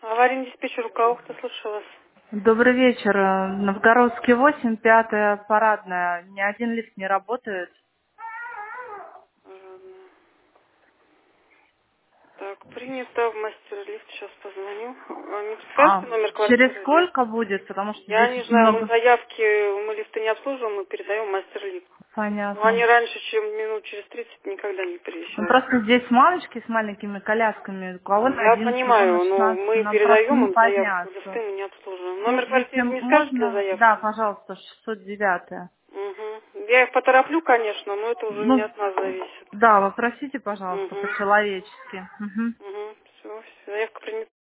Аварийный диспетчер Указухта, слушаю вас. Добрый вечер. Новгородский 8, 5 парадная. Ни один лифт не работает. Ладно. Так, принято в мастер-лифт, сейчас позвоню. Не подскажете А, номер через квартиры, да? сколько будет? Потому что Я здесь не очень знаю, мы много. заявки, мы лифты не обслуживаем, мы передаем в мастер-лифт. Но они Понятно. раньше, чем минут через 30 никогда не Ну, приезжают. просто здесь мамочки с маленькими колясками. У кого на Я 11, у кого на понимаю, но 16. мы Нам просто передаем не им заявку, лифты подняться. мы не обслуживаем. Ну, Номер если квартиры не скажете для можно, да, заявки? пожалуйста, 609. Угу. Я их потороплю, конечно, но это уже не Ну, от нас зависит. да, попросите, пожалуйста, Угу. по-человечески. Мгм. Угу. Все, заявка принята.